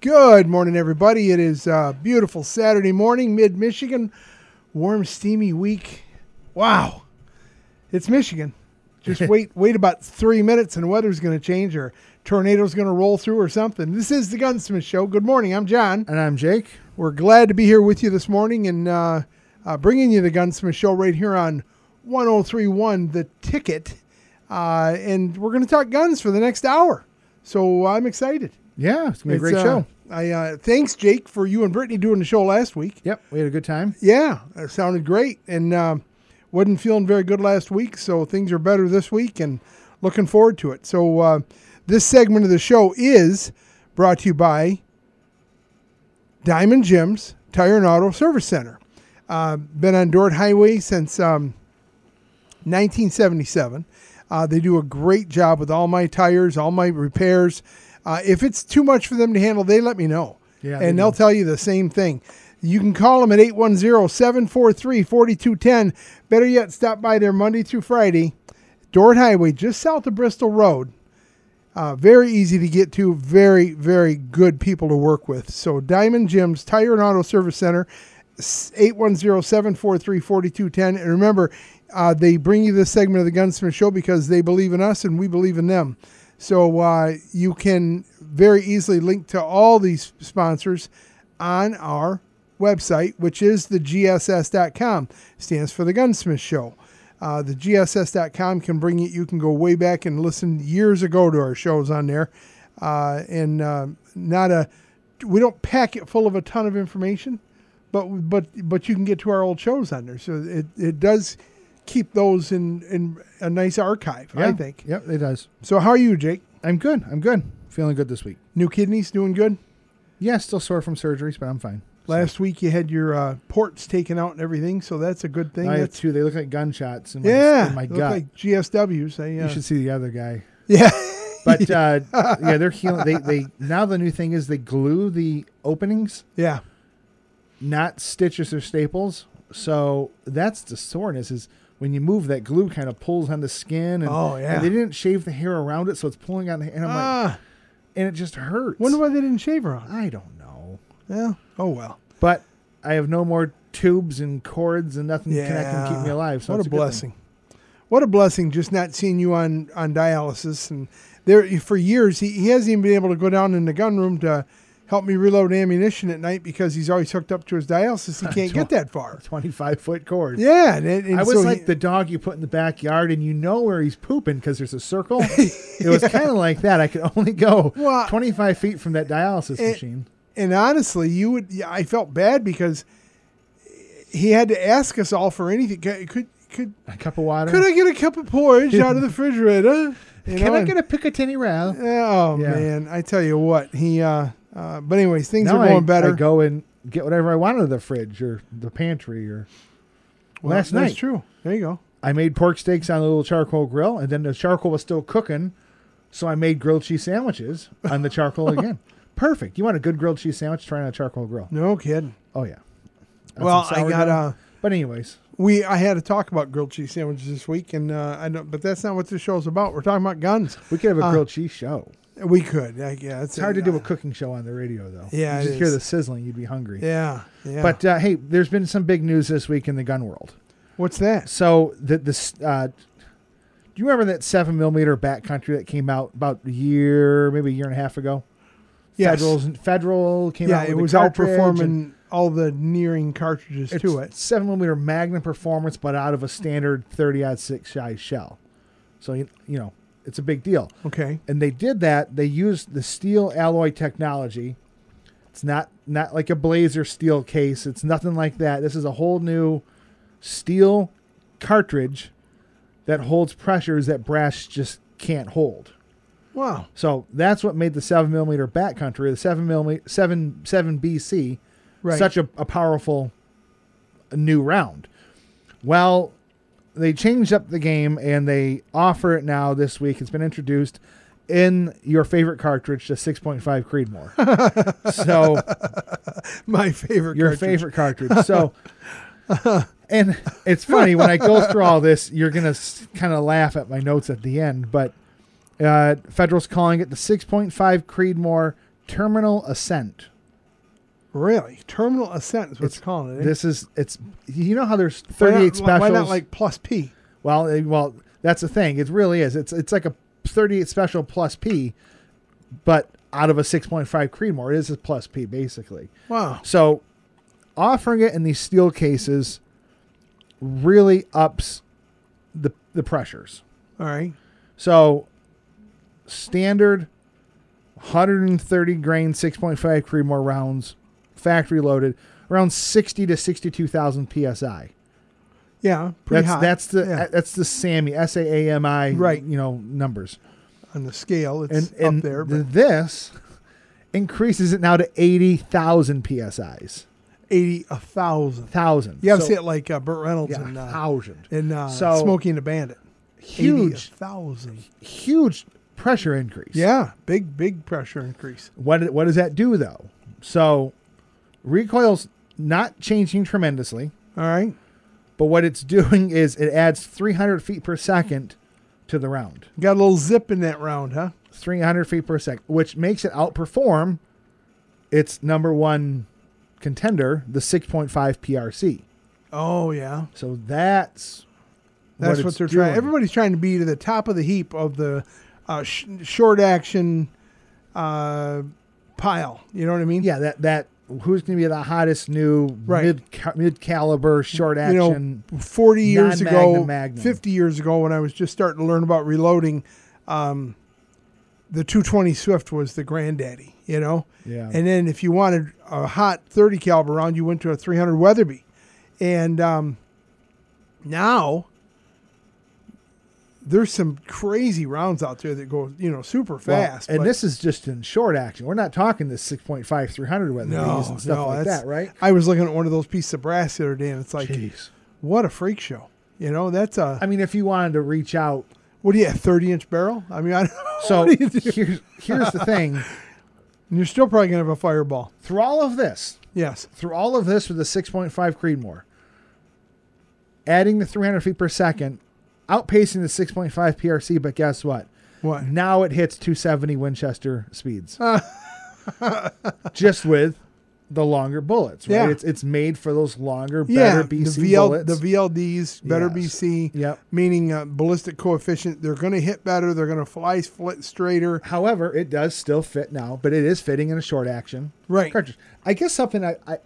Good morning, everybody. It is a beautiful Saturday morning, mid-Michigan. Warm, steamy week. Wow. It's Michigan. Just wait about 3 minutes and the weather's going to change or tornado's going to roll through or something. This is the Gunsmith Show. Good morning. I'm John. And I'm Jake. We're glad to be here with you this morning and bringing you the Gunsmith Show right here on 103.1 The Ticket. And we're going to talk guns for the next hour. So I'm excited. Yeah, it's going to be a great show. Thanks, Jake, for you and Brittany doing the show last week. Yep, we had a good time. Yeah, it sounded great. And wasn't feeling very good last week, so things are better this week and looking forward to it. So this segment of the show is brought to you by Diamond Jim's Tire and Auto Service Center. Been on Dordt Highway since 1977. They do a great job with all my tires, all my repairs. If it's too much for them to handle, they let me know. Yeah, and they'll tell you the same thing. You can call them at 810-743-4210. Better yet, stop by there Monday through Friday. Dordt Highway, just south of Bristol Road. Very easy to get to. Very, very good people to work with. So Diamond Jim's Tire and Auto Service Center, 810-743-4210. And remember, they bring you this segment of the Gunsmith Show because they believe in us and we believe in them. So you can very easily link to all these sponsors on our website, which is thegss.com. Stands for the Gunsmith Show. The gss.com can bring you can go way back and listen years ago to our shows on there. We don't pack it full of a ton of information, but you can get to our old shows on there. So it does keep those in a nice archive, yeah, I think. Yep, it does. So how are you, Jake? I'm good. Feeling good this week. New kidneys, doing good? Yeah, still sore from surgeries, but I'm fine. Last week you had your ports taken out and everything, so that's a good thing. I have two. They look like gunshots in my they gut. look like GSWs. You should see the other guy. Yeah. But yeah, they're healing. They now the new thing is they glue the openings. Yeah. Not stitches or staples. So that's the soreness is when you move, that glue kind of pulls on the skin. And, and they didn't shave the hair around it, so it's pulling on the hair. And I'm like, and it just hurts. Wonder why they didn't shave around it. I don't know. Yeah. Oh, well. But I have no more tubes and cords and nothing connecting to keep me alive. So what a blessing. What a blessing just not seeing you on dialysis. And there for years, he hasn't even been able to go down in the gun room to help me reload ammunition at night because he's always hooked up to his dialysis. He can't get that far. 25-foot cord. Yeah. And I was like the dog you put in the backyard and you know where he's pooping because there's a circle. It was kind of like that. I could only go 25 feet from that dialysis machine. And honestly, I felt bad because he had to ask us all for anything. Could a cup of water? Could I get a cup of porridge out of the refrigerator? Can I get a Picatinny round? Oh, man. I tell you what. But anyways, things are going better. I go and get whatever I want out of the fridge or the pantry last night. That's true. There you go. I made pork steaks on a little charcoal grill, and then the charcoal was still cooking, so I made grilled cheese sandwiches on the charcoal again. Perfect. You want a good grilled cheese sandwich? Try on a charcoal grill. No kidding. Oh, yeah. Well, I got But anyways. I had to talk about grilled cheese sandwiches this week, and but that's not what this show's about. We're talking about guns. We could have a grilled cheese show. We could. It's hard to do a cooking show on the radio, though. Yeah, you just hear the sizzling, you'd be hungry. Yeah. But, hey, there's been some big news this week in the gun world. What's that? So, do you remember that 7mm backcountry that came out about maybe a year and a half ago? Yes. Federal came out with it was outperforming all the nearing cartridges to it. 7mm Magnum performance, but out of a standard 30-06 size shell. So, you know, it's a big deal. Okay. And they did that. They used the steel alloy technology. It's not like a Blazer steel case. It's nothing like that. This is a whole new steel cartridge that holds pressures that brass just can't hold. Wow. So that's what made the 7mm backcountry, the 7BC, such a powerful new round. Well, they changed up the game and they offer it now this week. It's been introduced in your favorite cartridge, the 6.5 Creedmoor. So my favorite your cartridge. Favorite cartridge. So and it's funny when I go through all this, you're going to kind of laugh at my notes at the end, but Federal's calling it the 6.5 Creedmoor Terminal Ascent. Really? Terminal Ascent is what it's calling it. Eh? This is, it's, you know how there's 38 specials? Why not like plus P? Well, that's the thing. It really is. It's like a 38 special plus P, but out of a 6.5 Creedmoor. It is a plus P, basically. Wow. So offering it in these steel cases really ups the pressures. All right. So standard 130 grain 6.5 Creedmoor rounds, factory loaded, around 60 to 62,000 psi. Yeah, pretty high. That's the SAAMI, SAAMI, right? Numbers on the scale. It's up there. But this increases it now to 80,000 psi's. 80,000. You have to say it like Burt Reynolds in 1,000 in Smokey and the Bandit. Huge, 80,000. Huge pressure increase. Yeah, big pressure increase. What does that do though? So recoil's not changing tremendously. All right. But what it's doing is it adds 300 feet per second to the round. Got a little zip in that round, huh? 300 feet per second, which makes it outperform its number one contender, the 6.5 PRC. Oh, yeah. So that's what they're doing. trying. Everybody's trying to be to the top of the heap of the short action pile. You know what I mean? Yeah, that who's going to be the hottest new mid caliber short action? 40 years ago, Magnum. 50 years ago, when I was just starting to learn about reloading, the 220 Swift was the granddaddy. You know. Yeah. And then if you wanted a hot 30 caliber round, you went to a 300 Weatherby, and now there's some crazy rounds out there that go, super fast. And this is just in short action. We're not talking the 6.5 300 Weatherbys and stuff like that, right? I was looking at one of those pieces of brass the other day, and it's like, jeez, what a freak show. That's a... I mean, if you wanted to reach out... What do you have, 30-inch barrel? I mean, I don't know. So here's the thing. And you're still probably going to have a fireball. Through all of this... Yes. Through all of this with the 6.5 Creedmoor, adding the 300 feet per second, outpacing the 6.5 PRC, but guess what? What? Now it hits 270 Winchester speeds. Just with the longer bullets, right? Yeah. It's made for those longer, better BC bullets. The VLDs, better BC, yep. Meaning ballistic coefficient. They're going to hit better. They're going to fly straighter. However, it does still fit now, but it is fitting in a short action cartridge. I guess something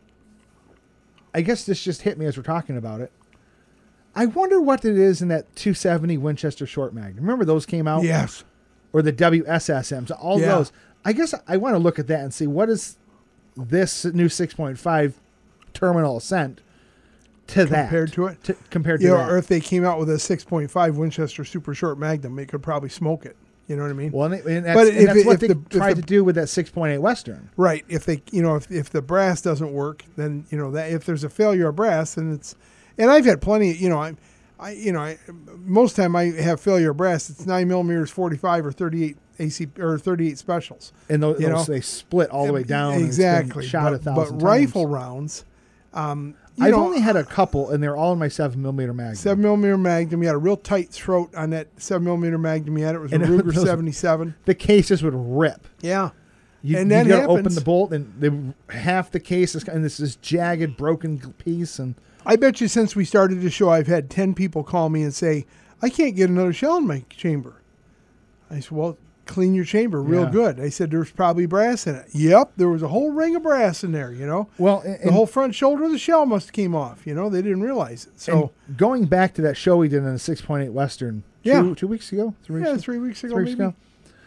I guess this just hit me as we're talking about it. I wonder what it is in that 270 Winchester short mag. Remember those came out? Yes. Or the WSSMs, all those. I guess I want to look at that and see what is this new 6.5 Terminal Ascent compared to it. Compared to that. Or if they came out with a 6.5 Winchester super short Magnum, they could probably smoke it. You know what I mean? Well, and that's what they tried to do with that 6.8 Western. Right. If they, if the brass doesn't work, then that if there's a failure of brass, then it's. And I've had plenty. Most time I have failure of brass. It's 9mm 45 or 38 AC or 38 specials. And those they split all the way down. Exactly. And shot 1,000 times. Rifle rounds. I've only had a couple, and they're all in my 7mm Magnum. 7mm Magnum. You had a real tight throat on that 7mm Magnum. You had it was a Ruger 77. The cases would rip. Yeah. And then you open the bolt, and half the case is, and this jagged, broken piece. And I bet you since we started the show, I've had 10 people call me and say, I can't get another shell in my chamber. I said, well, clean your chamber real good. I said, there's probably brass in it. Yep, there was a whole ring of brass in there, Well, the whole front shoulder of the shell must have came off, They didn't realize it. So going back to that show we did in a 6.8 Western 2 weeks ago? 3 weeks ago? 3 weeks ago, 3 weeks ago.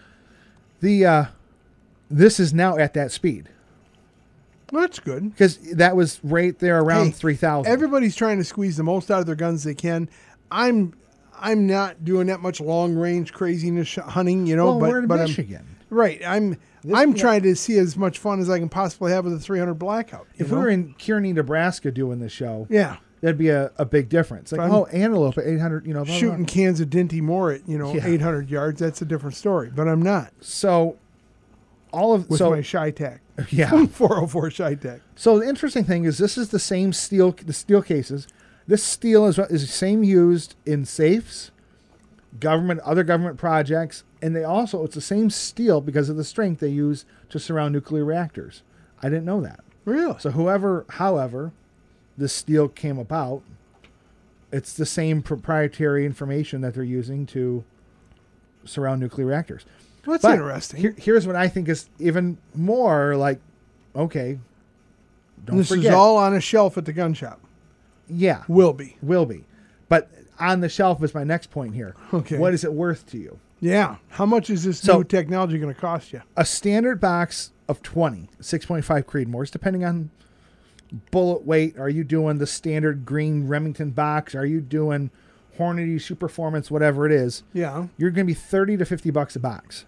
This is now at that speed. Well, that's good. Because that was right there around 3,000. Everybody's trying to squeeze the most out of their guns they can. I'm not doing that much long range craziness hunting, Well, we're in Michigan. Right. I'm trying to see as much fun as I can possibly have with a 300 Blackout. If we were in Kearney, Nebraska doing this show, that'd be a big difference. Like, antelope at 800, blah, shooting cans of Dinty Moore at 800 yards. That's a different story. But I'm not. So all of with my Shytac. Yeah. 404 Shytac. So the interesting thing is this is the same steel, the steel cases. This steel is the same used in safes, other government projects, And it's the same steel because of the strength they use to surround nuclear reactors. I didn't know that. Really? So however, this steel came about, it's the same proprietary information that they're using to surround nuclear reactors. Well, that's interesting. Here's what I think is even more like, okay, don't forget. This is all on a shelf at the gun shop. Yeah. Will be. But on the shelf is my next point here. Okay. What is it worth to you? Yeah. How much is this new technology going to cost you? A standard box of 20, 6.5 Creedmoors, depending on bullet weight. Are you doing the standard green Remington box? Are you doing Hornady Super Performance, whatever it is? Yeah. You're going to be $30 to $50 a box.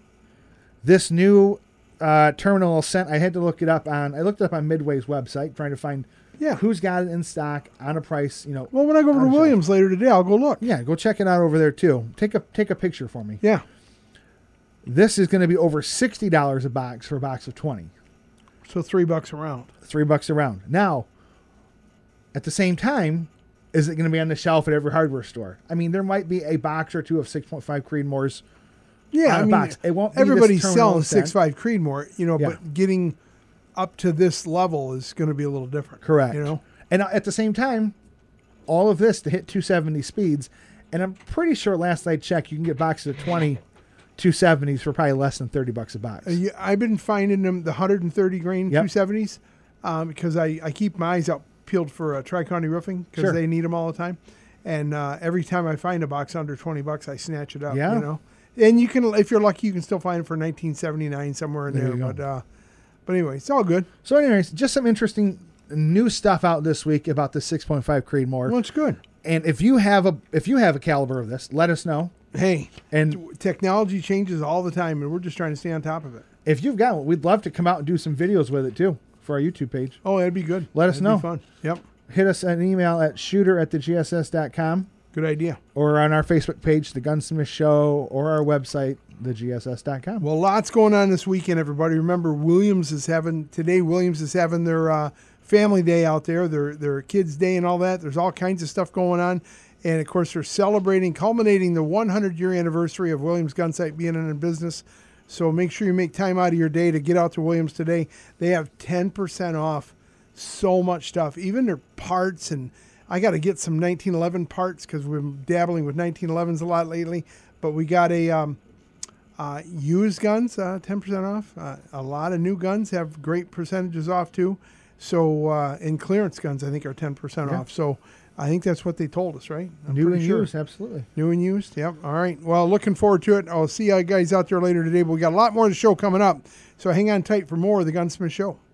This new Terminal Ascent, I had to look it up on. I looked it up on Midway's website, trying to find who's got it in stock on a price. Well, when I go over to Williams later today, I'll go look. Yeah, go check it out over there too. Take a picture for me. Yeah. This is going to be over $60 a box for a box of 20. So $3 a round. $3 a round. Now, at the same time, is it going to be on the shelf at every hardware store? I mean, there might be a box or two of 6.5 Creedmoors. Yeah, on a box. It won't. Everybody's selling 6.5 Creedmoor, but getting up to this level is going to be a little different. Correct. And at the same time, all of this to hit 270 speeds, and I'm pretty sure last I checked, you can get boxes of 20 270s for probably less than $30 a box. I've been finding them the 130 grain 270s because I keep my eyes out peeled for Tri-County Roofing because they need them all the time, and every time I find a box under $20, I snatch it up. Yeah. And you can, if you're lucky, you can still find it for $19.79 somewhere in there. But anyway, it's all good. So anyways, just some interesting new stuff out this week about the 6.5 Creedmoor. Well, it's good. And if you have a caliber of this, let us know. Hey, and technology changes all the time, and we're just trying to stay on top of it. If you've got one, we'd love to come out and do some videos with it too for our YouTube page. Oh, that'd be good. Let us know. Be fun. Yep. Hit us an email at shooter@thegss.com. Good idea. Or on our Facebook page, The Gunsmith Show, or our website, thegss.com. Well, lots going on this weekend, everybody. Remember, Williams is having their family day out there, their kids' day and all that. There's all kinds of stuff going on. And, of course, they're culminating the 100-year anniversary of Williams Gunsight being in business. So make sure you make time out of your day to get out to Williams today. They have 10% off so much stuff, even their parts. And I got to get some 1911 parts because we've been dabbling with 1911s a lot lately. But we got a used guns, 10% off. A lot of new guns have great percentages off, too. So, and clearance guns, I think, are 10% off. So I think that's what they told us, right? New and used, absolutely. New and used, yep. All right. Well, looking forward to it. I'll see you guys out there later today. But we got a lot more of the show coming up. So hang on tight for more of the Gunsmith Show.